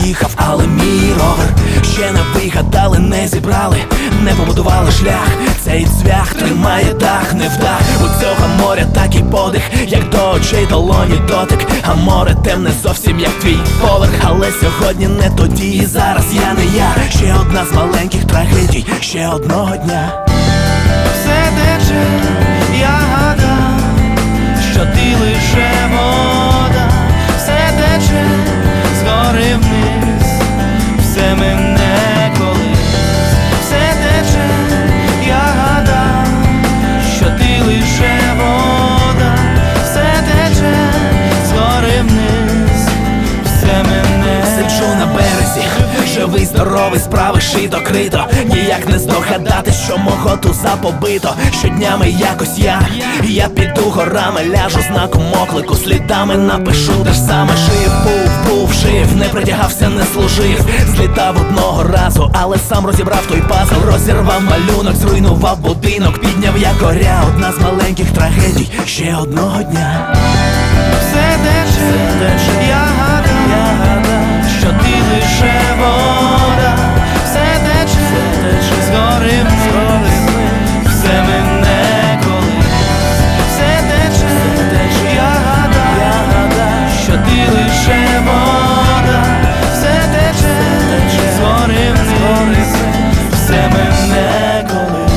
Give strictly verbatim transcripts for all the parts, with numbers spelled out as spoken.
поїхав, але мій ровер ще не вигадали, не зібрали, не побудували шлях. Цей цвях тримає дах, не вдах. У цього моря такий подих, як до очей долоні дотик. А море темне зовсім як твій поверх. Але сьогодні не тоді і зараз я не я. Ще одна з маленьких трагедій, ще одного дня. Все тече, я гадав, що ти лише вода. Все тече, згори вниз, все мене колись. Все тече, я гадав, що ти лише вода. Все тече, згори вниз, все мене. Сиджу на березі, живий, здоровий, справи шито, крито. Ніяк не здогадати, що мого туза побито. Щоднями якось я, я піду горами, ляжу знаком оклику, слідами напишу те ж саме. Жив, був, був, жив, не притягався, не служив. Злітав одного разу, але сам розібрав той пазл. Розірвав малюнок, зруйнував будинок, підняв якоря. Одна з маленьких трагедій, ще одного дня. Все тече, я гадав, що ти лише вода. Все тече, згори вниз, все мене колись. Все тече, я гадав, що ти лише вода. Все тече, згори вниз, все мене колись.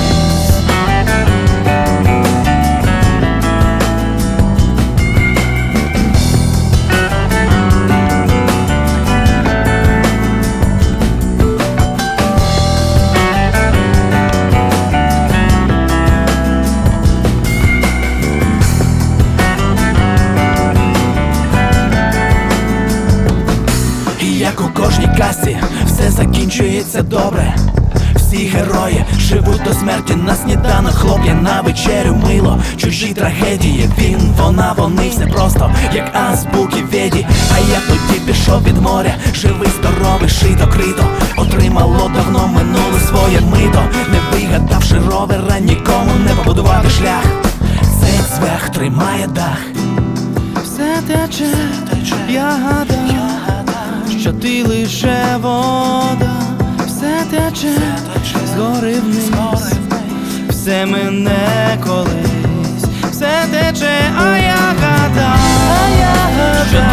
Як у кожній казці, все закінчується добре. Всі герої живуть до смерті, на сніданок хлоп'я, на вечерю мило. Чужі трагедії, він, вона, вони, все просто, як азбуки Веді. А я тоді пішов від моря, живий, здоровий, шито, крито. Отримало давно минуле своє мито. Не вигадавши ровера, нікому не побудувати шлях. Цей цвях тримає дах. Все тече, я гадав, що ти лише вода. Все тече, згори вниз, все мене колись. Все тече, а я гадав, що